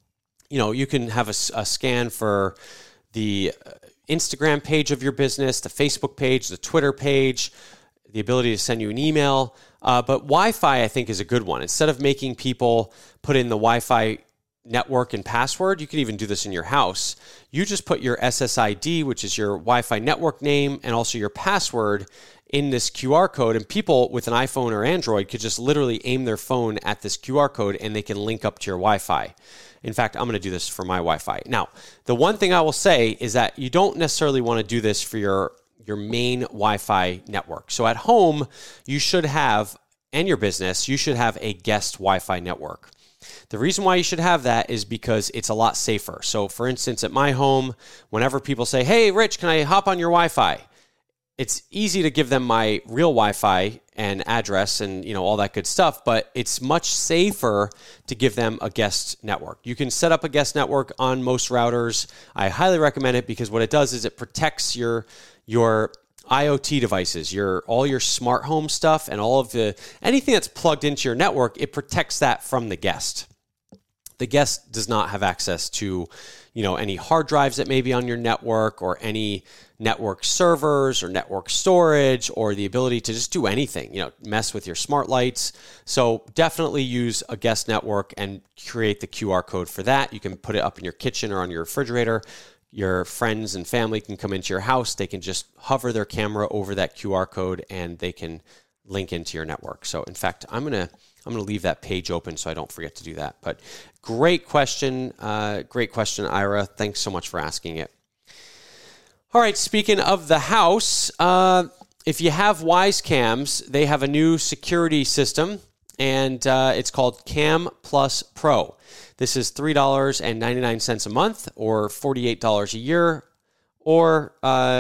Speaker 1: you can have a scan for the Instagram page of your business, the Facebook page, the Twitter page, the ability to send you an email. But Wi-Fi, I think, is a good one. Instead of making people put in the Wi-Fi network and password, you can even do this in your house. You just put your SSID, which is your Wi-Fi network name, and also your password in this QR code, and people with an iPhone or Android could just literally aim their phone at this QR code and they can link up to your Wi-Fi. In fact, I'm going to do this for my Wi-Fi. Now, the one thing I will say is that you don't necessarily want to do this for your main Wi-Fi network. So at home, you should have, and your business, you should have a guest Wi-Fi network. The reason why you should have that is because it's a lot safer. So for instance, at my home, whenever people say, "Hey, Rich, can I hop on your Wi-Fi?" It's easy to give them my real Wi-Fi and address and all that good stuff, but it's much safer to give them a guest network. You can set up a guest network on most routers. I highly recommend it because what it does is it protects your IoT devices, all your smart home stuff, and anything that's plugged into your network. It protects that from the guest. The guest does not have access to, any hard drives that may be on your network, or any network servers or network storage, or the ability to just do anything, mess with your smart lights. So definitely use a guest network and create the QR code for that. You can put it up in your kitchen or on your refrigerator. Your friends and family can come into your house. They can just hover their camera over that QR code and they can link into your network. So in fact, I'm going to leave that page open so I don't forget to do that. But great question, Ira. Thanks so much for asking it. All right, speaking of the house, if you have Wyze Cams, they have a new security system, and it's called Cam Plus Pro. This is $3.99 a month, or $48 a year, or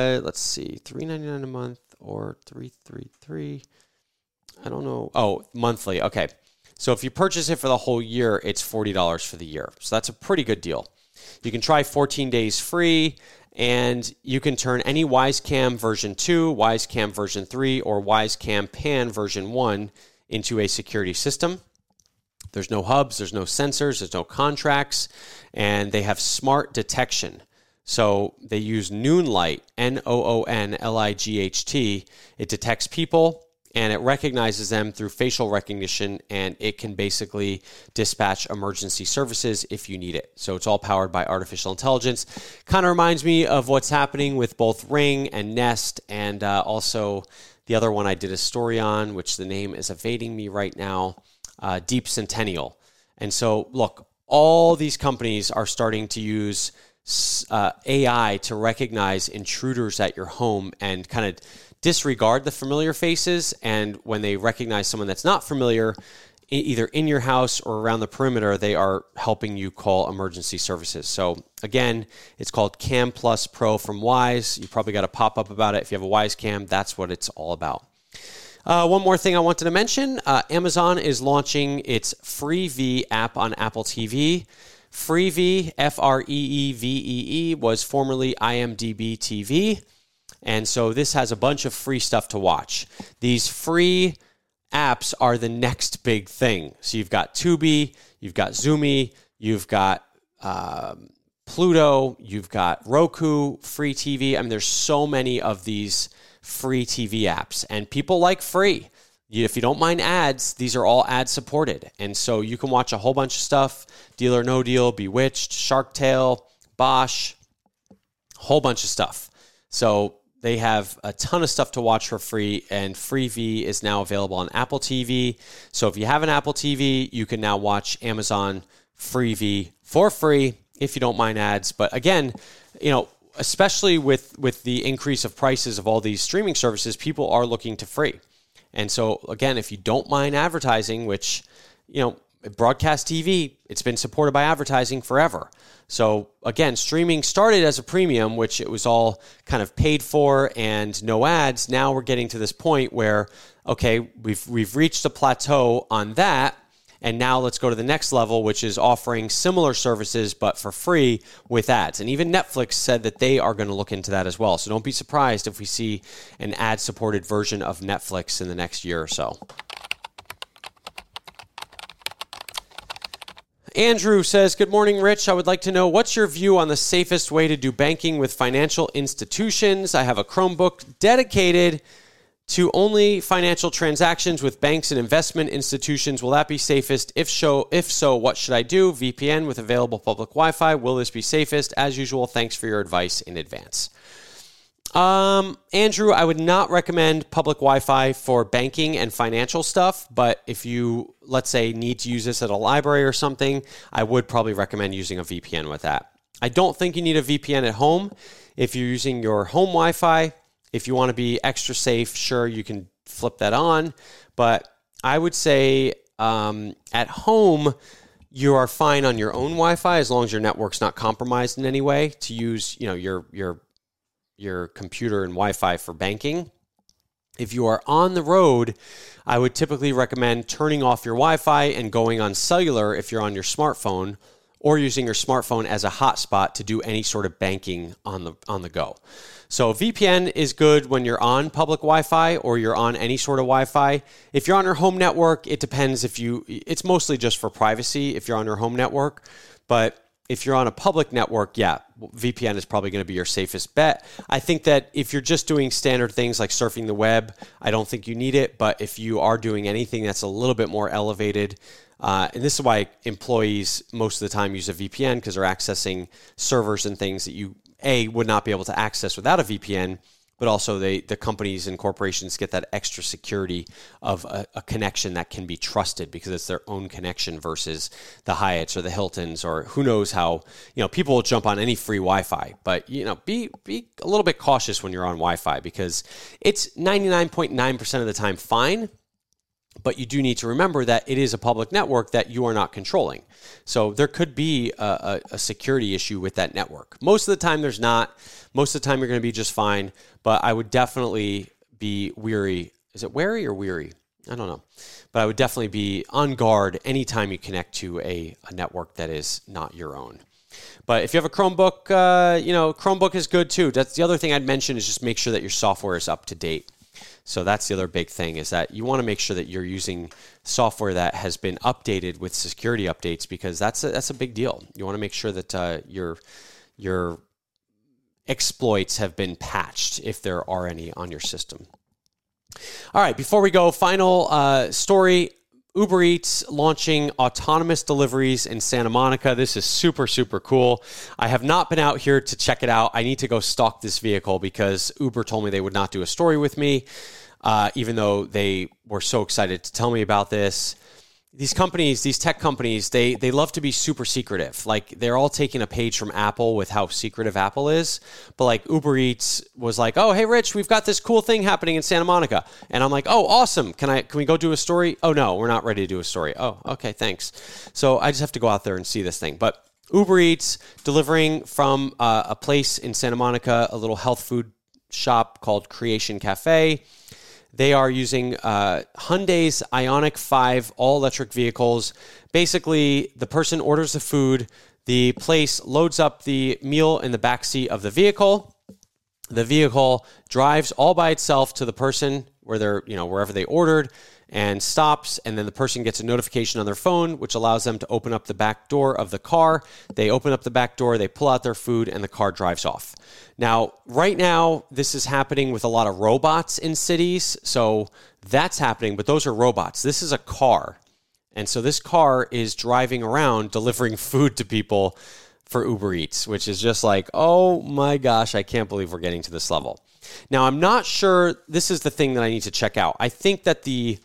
Speaker 1: $3.99 a month, or $333. I don't know. Oh, monthly. Okay. So if you purchase it for the whole year, it's $40 for the year. So that's a pretty good deal. You can try 14 days free, and you can turn any Wyze Cam version 2, Wyze Cam version 3, or Wyze Cam Pan version 1 into a security system. There's no hubs, there's no sensors, there's no contracts, and they have smart detection. So they use Noonlight, Noonlight. It detects people and it recognizes them through facial recognition, and it can basically dispatch emergency services if you need it. So it's all powered by artificial intelligence. Kind of reminds me of what's happening with both Ring and Nest, and also the other one I did a story on, which the name is evading me right now, Deep Centennial. And so, look, all these companies are starting to use AI to recognize intruders at your home and kind of disregard the familiar faces. And when they recognize someone that's not familiar, either in your house or around the perimeter, they are helping you call emergency services. So again, it's called Cam Plus Pro from Wyze. You probably got a pop-up about it. If you have a Wyze Cam, that's what it's all about. One more thing I wanted to mention, Amazon is launching its Freevee app on Apple TV. Freevee, Freevee, was formerly IMDb TV. And so this has a bunch of free stuff to watch. These free apps are the next big thing. So you've got Tubi, you've got Zoomy, you've got Pluto, you've got Roku, free TV. I mean, there's so many of these free TV apps, and people like free. If you don't mind ads, these are all ad supported. And so you can watch a whole bunch of stuff, Deal or No Deal, Bewitched, Shark Tale, Bosch, whole bunch of stuff. So they have a ton of stuff to watch for free, and Freevee is now available on Apple TV. So if you have an Apple TV, you can now watch Amazon Freevee for free if you don't mind ads. But again, especially with the increase of prices of all these streaming services, people are looking to free. And so again, if you don't mind advertising, which, broadcast TV, it's been supported by advertising forever. So again, streaming started as a premium, which it was all kind of paid for and no ads. Now we're getting to this point where, okay, we've reached a plateau on that. And now let's go to the next level, which is offering similar services, but for free with ads. And even Netflix said that they are going to look into that as well. So don't be surprised if we see an ad-supported version of Netflix in the next year or so. Andrew says, good morning, Rich. I would like to know, what's your view on the safest way to do banking with financial institutions? I have a Chromebook dedicated to only financial transactions with banks and investment institutions. Will that be safest? If so, what should I do? VPN with available public Wi-Fi. Will this be safest? As usual, thanks for your advice in advance. Andrew, I would not recommend public Wi-Fi for banking and financial stuff, but if you, let's say, need to use this at a library or something, I would probably recommend using a VPN with that. I don't think you need a VPN at home. If you're using your home Wi-Fi, if you want to be extra safe, sure, you can flip that on. But I would say at home, you are fine on your own Wi-Fi as long as your network's not compromised in any way to use, your computer and Wi-Fi for banking. If you are on the road, I would typically recommend turning off your Wi-Fi and going on cellular if you're on your smartphone, or using your smartphone as a hotspot to do any sort of banking on the go. So VPN is good when you're on public Wi-Fi or you're on any sort of Wi-Fi. If you're on your home network, it depends it's mostly just for privacy if you're on your home network. But if you're on a public network, yeah, VPN is probably going to be your safest bet. I think that if you're just doing standard things like surfing the web, I don't think you need it. But if you are doing anything that's a little bit more elevated, and this is why employees most of the time use a VPN, because they're accessing servers and things that you, would not be able to access without a VPN, but also the companies and corporations get that extra security of a connection that can be trusted because it's their own connection versus the Hyatts or the Hiltons, or who knows how, people will jump on any free Wi-Fi. But, be a little bit cautious when you're on Wi-Fi because it's 99.9% of the time fine. But you do need to remember that it is a public network that you are not controlling. So there could be a security issue with that network. Most of the time there's not. Most of the time you're going to be just fine. But I would definitely be weary. Is it wary or weary? I don't know. But I would definitely be on guard anytime you connect to a network that is not your own. But if you have a Chromebook, Chromebook is good too. That's the other thing I'd mention, is just make sure that your software is up to date. So that's the other big thing, is that you want to make sure that you're using software that has been updated with security updates, because that's a big deal. You want to make sure that your exploits have been patched if there are any on your system. All right, before we go, final story. Uber Eats launching autonomous deliveries in Santa Monica. This is super, super cool. I have not been out here to check it out. I need to go stalk this vehicle because Uber told me they would not do a story with me, even though they were so excited to tell me about this. These companies, these tech companies, they love to be super secretive. Like, they're all taking a page from Apple with how secretive Apple is. But like Uber Eats was like, oh, hey, Rich, we've got this cool thing happening in Santa Monica. And I'm like, oh, awesome. Can we go do a story? Oh, no, we're not ready to do a story. Oh, okay, thanks. So I just have to go out there and see this thing. But Uber Eats delivering from a place in Santa Monica, a little health food shop called Creation Cafe. They are using Hyundai's Ioniq 5 all-electric vehicles. Basically, the person orders the food. The place loads up the meal in the backseat of the vehicle. The vehicle drives all by itself to the person where they're, wherever they ordered, and stops, and then the person gets a notification on their phone, which allows them to open up the back door of the car. They open up the back door, they pull out their food, and the car drives off. Now, right now, this is happening with a lot of robots in cities, so that's happening, but those are robots. This is a car, and so this car is driving around delivering food to people for Uber Eats, which is just like, oh my gosh, I can't believe we're getting to this level. Now, I'm not sure, this is the thing that I need to check out. I think that the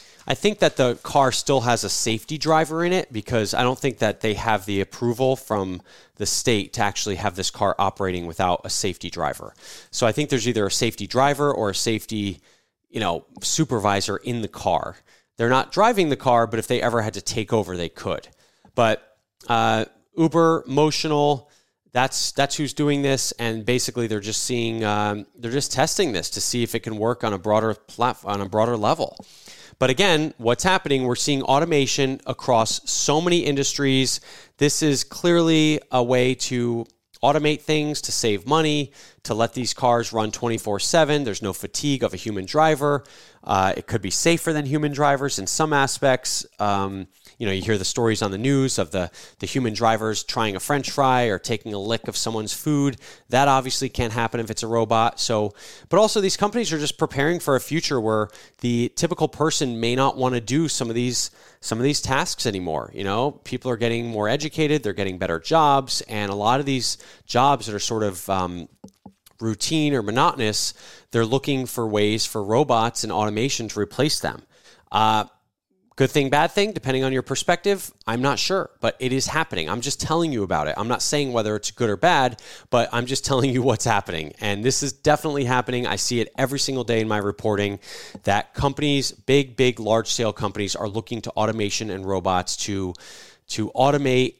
Speaker 1: car still has a safety driver in it because I don't think that they have the approval from the state to actually have this car operating without a safety driver. So I think there's either a safety driver or a safety, supervisor in the car. They're not driving the car, but if they ever had to take over, they could. But Uber Motional, that's who's doing this, and basically they're just testing this to see if it can work on a broader level. But again, what's happening, we're seeing automation across so many industries. This is clearly a way to automate things, to save money, to let these cars run 24/7. There's no fatigue of a human driver. It could be safer than human drivers in some aspects. You hear the stories on the news of the human drivers trying a French fry or taking a lick of someone's food. That obviously can't happen if it's a robot. But also these companies are just preparing for a future where the typical person may not want to do some of these tasks anymore. People are getting more educated, they're getting better jobs, and a lot of these jobs that are sort of routine or monotonous, they're looking for ways for robots and automation to replace them. Good thing, bad thing, depending on your perspective, I'm not sure, but it is happening. I'm just telling you about it. I'm not saying whether it's good or bad, but I'm just telling you what's happening. And this is definitely happening. I see it every single day in my reporting that companies, big, large-scale companies are looking to automation and robots to automate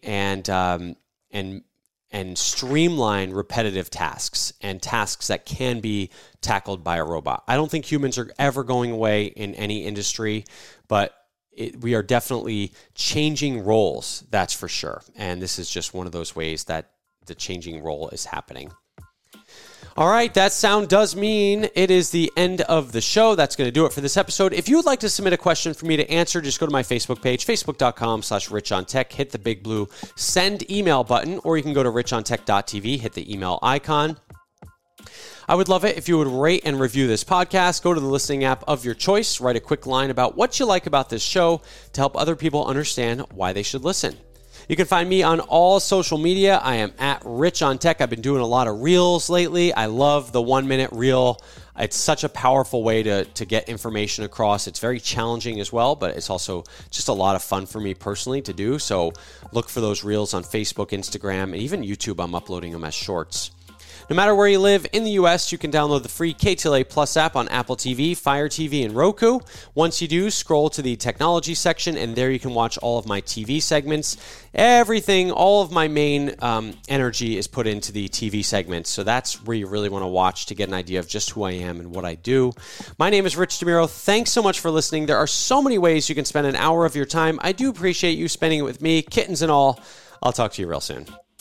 Speaker 1: and streamline repetitive tasks and tasks that can be tackled by a robot. I don't think humans are ever going away in any industry, but we are definitely changing roles, that's for sure. And this is just one of those ways that the changing role is happening. All right, that sound does mean it is the end of the show. That's going to do it for this episode. If you would like to submit a question for me to answer, just go to my Facebook page, facebook.com/richontech, hit the big blue send email button, or you can go to richontech.tv, hit the email icon. I would love it if you would rate and review this podcast. Go to the listening app of your choice, write a quick line about what you like about this show to help other people understand why they should listen. You can find me on all social media. I am at Rich on Tech. I've been doing a lot of reels lately. I love the 1-minute reel. It's such a powerful way to get information across. It's very challenging as well, but it's also just a lot of fun for me personally to do. So look for those reels on Facebook, Instagram, and even YouTube. I'm uploading them as shorts. No matter where you live in the U.S., you can download the free KTLA Plus app on Apple TV, Fire TV, and Roku. Once you do, scroll to the technology section, and there you can watch all of my TV segments. Everything, all of my main energy is put into the TV segments, so that's where you really want to watch to get an idea of just who I am and what I do. My name is Rich DeMuro. Thanks so much for listening. There are so many ways you can spend an hour of your time. I do appreciate you spending it with me, kittens and all. I'll talk to you real soon.